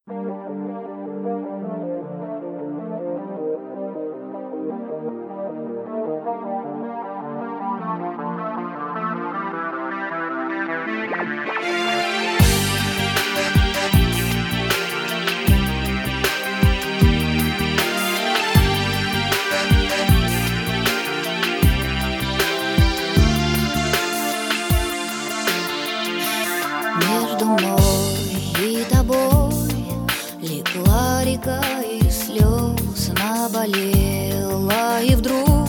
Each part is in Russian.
Между мной и тобой легла река из слез, наболела и вдруг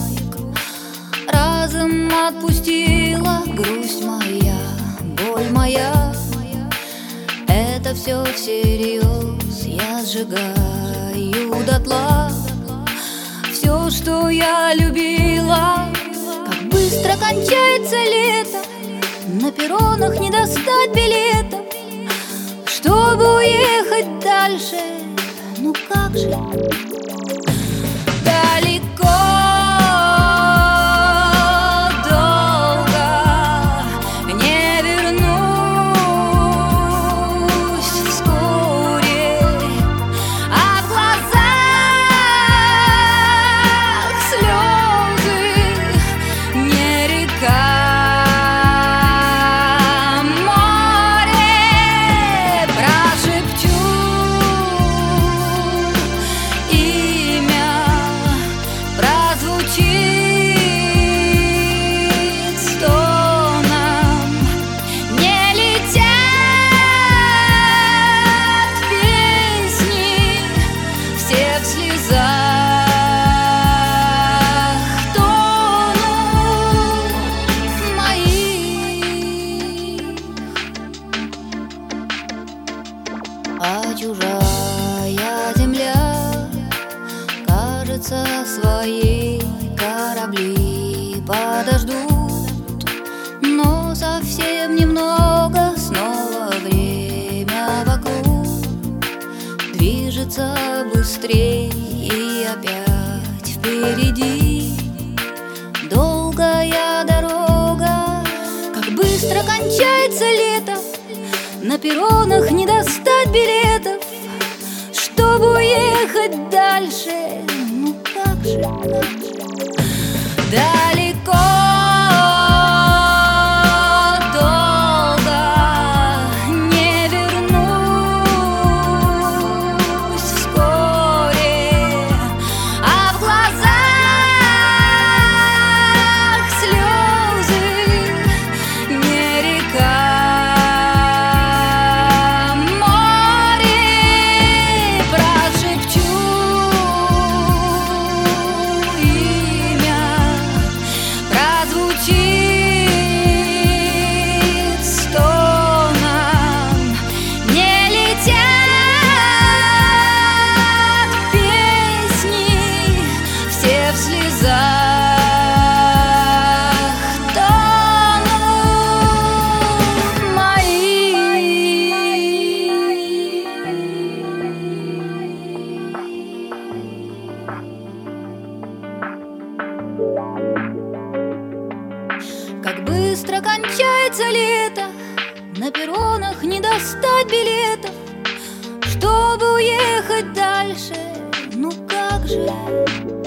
разом отпустила грусть моя, боль моя. Это все всерьез, я сжигаю дотла все, что я любила. Как быстро кончается лето, на перронах не достать билетов, чтобы уехать дальше. Ну как же далеко, долго не вернусь вскоре, а в глазах слезы не река. А чужая земля кажется своей, корабли подождут, но совсем немного, снова время вокруг движется быстрее и опять впереди долгая дорога. Как быстро кончается лето, на перронах не достать билетов, чтобы уехать дальше. Ну как же далеко, долго не вернусь вскоре, а в глазах слезы не река. Как быстро кончается лето, на перронах не достать билетов, чтобы уехать дальше. Ну как же